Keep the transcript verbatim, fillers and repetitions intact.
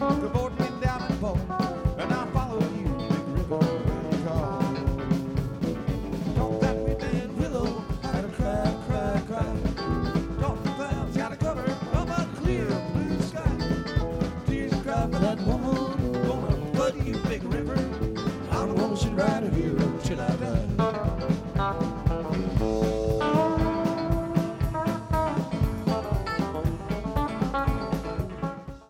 The boat went down and port, and I followed you, big river, where you call. Thought that we been willow, had a cry, cry, cry. Thought the clouds had a cover of a clear blue sky. Tears cried for that woman.